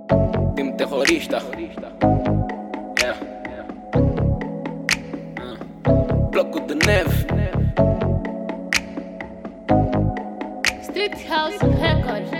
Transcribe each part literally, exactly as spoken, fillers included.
Time terrorista. Yeah. Uh. Bloco de neve. Street House Records.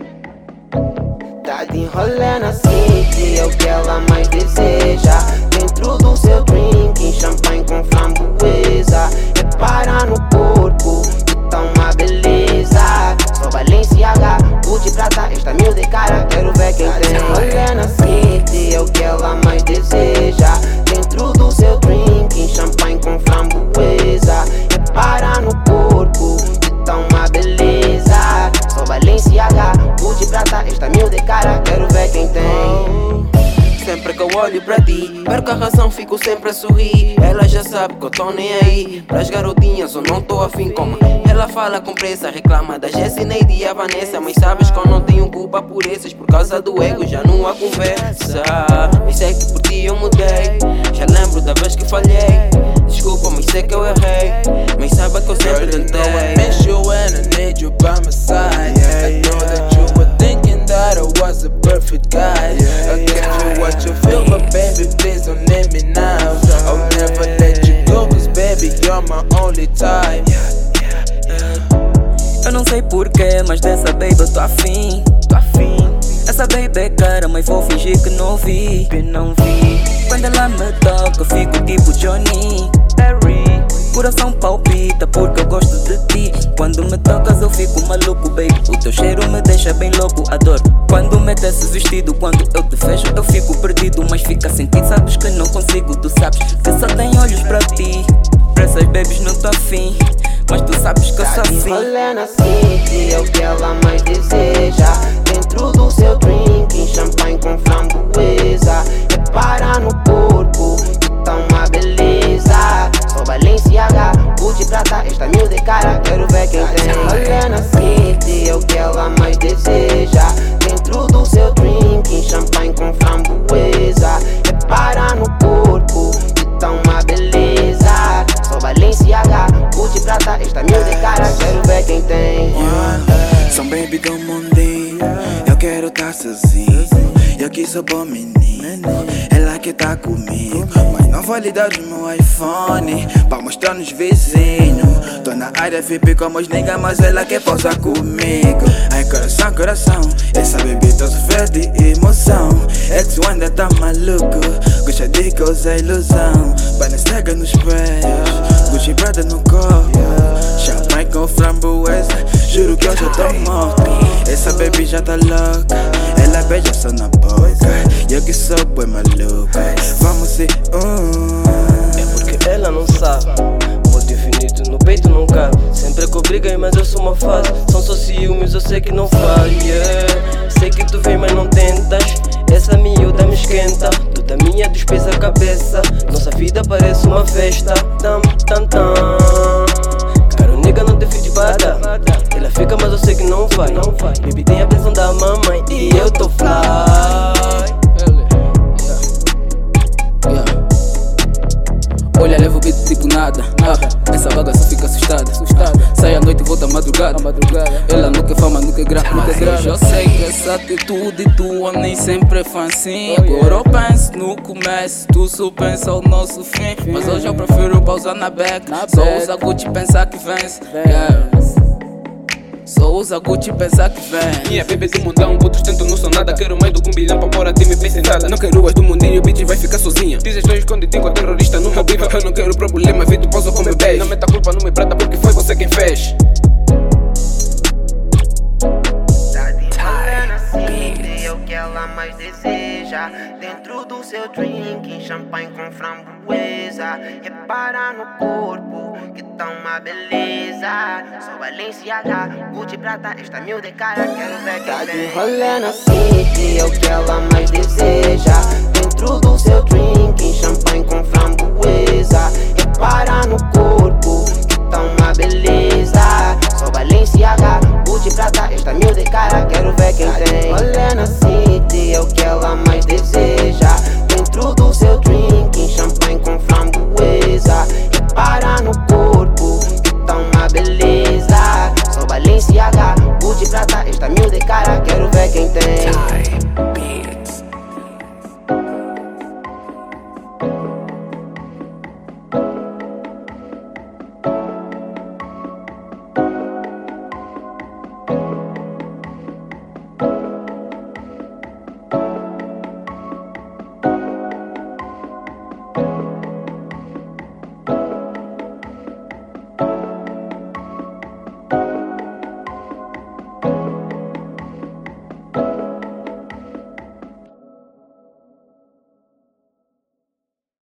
Tá de rolê na city, é o que ela mais deseja. Dentro do seu drinking, champanhe com framboesa. É parar no corpo, que tá uma beleza. Só Balenciaga, Gucci prata, esta mil de cara, quero ver quem tem. Rolê na city, é o que ela mais deseja. Dentro do seu drinking, champanhe com framboesa. É parar no corpo, que tá uma beleza. Só Balenciaga, Gucci prata, esta mil de cara, quero ver quem tem. Sempre que eu olho pra ti, perco a razão, fico sempre a sorrir. Ela já sabe que eu tô nem aí. Pras garotinhas eu não tô afim como ela fala com pressa, reclama da Jessie, Neide e a Vanessa. Mas sabes que eu não tenho culpa por essas. Por causa do ego já não há conversa. Mas sei que por ti eu mudei. Já lembro da vez que falhei. Desculpa, mas sei que eu errei. Mas saiba que eu sempre tentei. I miss you and I need you by my side. I know that you were thinking that I was the perfect guy. I gave you what you feel, but baby, please don't name me now. I'll never let you go, cause baby, you're my only time. Eu não sei porquê, mas dessa baby eu tô afim, tô afim. Essa baby é cara, mas vou fingir que não vi, que não vi. Quando ela me toca, eu fico tipo Johnny Perry. Coração palpita porque eu gosto de ti. Quando me tocas eu fico maluco, baby. O teu cheiro me deixa bem louco, adoro. Quando metes esse vestido, quando eu te vejo eu fico perdido. Mas fica sentido, sabes que não consigo. Tu sabes que só tenho olhos pra ti. Pra essas babies não tô afim, mas tu sabes que eu sou assim. Rolê na city, é o que ela mais deseja. Dentro do seu drinking, champanhe com framboesa. É parar no corpo, que tá uma beleza. Só Balenciaga, Gucci prata, esta mil de cara, quero ver quem tem. Rolê na city, é o que ela mais deseja. Dentro do seu drinking, champanhe com framboesa. É parar no corpo, que tá uma beleza. Só Balenciaga, Gucci prata, esta mil de cara, quero ver quem tem. São baby do mundinho, eu quero tá sozinho. Eu que sou bom menino, ela que tá comigo. Mas não vou lhe dar o meu iPhone pra mostrar nos vizinhos. Tô na área V I P como os niggas, mas ela quer posar comigo. Ai coração, coração, essa baby tá sofrendo de emoção. Ex ainda tá maluco, gosta de causar ilusão. Balenciaga nos pés, Gucci Prada no corpo. Champanhe com framboesa, juro que eu já tô morto. Essa baby já tá louca, ela beija só na boca. Eu que sou boi maluca, vamos ser um. É porque ela não sabe, ponto infinito no peito não cabe. Sempre que eu briguei, mas eu sou uma fase. São só ciúmes, eu sei que não falha. Sei que tu vem, mas não tentas. Essa miúda me esquenta, toda minha despesa a cabeça. Nossa vida parece uma festa. Tam, tam, tam. Caro nega não tem fit bada. Ela fica, mas eu sei que não vai. Baby tem a pressão da mamãe e eu tô fly. Olha, levo o beat tipo nada. Ah, essa vaga só fica assustada. Sai à noite e volta à madrugada. Ela nunca fama, nunca grava. Mas eu sei que essa atitude tua nem sempre é fácil. Agora eu penso no começo, tu só pensa o nosso fim. Mas hoje eu prefiro pausar na back. Só usa Gucci pensar que vence. Yeah. Só usa Gucci pensar que vem. Minha baby do mundão, outros tentam não são nada. Quero mais do que um bilhão pra pôr a ti me pensa em nada. Não quero as do mundinho, bitch vai ficar sozinha. Dizes não esconde com terrorista no meu bico. Eu não quero problema, vi tu pausa com meu beijo. Não meta a culpa no meu prata porque foi você quem fez. É o que ela mais deseja. Dentro do seu drinking, champanhe com framboesa. Repara no corpo, que tá uma beleza. Só Balenciaga, Gucci prata, esta mil de cara, quero ver quem tem. Tá de rolê na city, é o que ela mais deseja. Dentro do seu drinking, champanhe com framboesa. Repara no corpo, que tá uma beleza. Só Balenciaga, Gucci prata, esta mil de cara, quero ver quem tem. Rolê na city.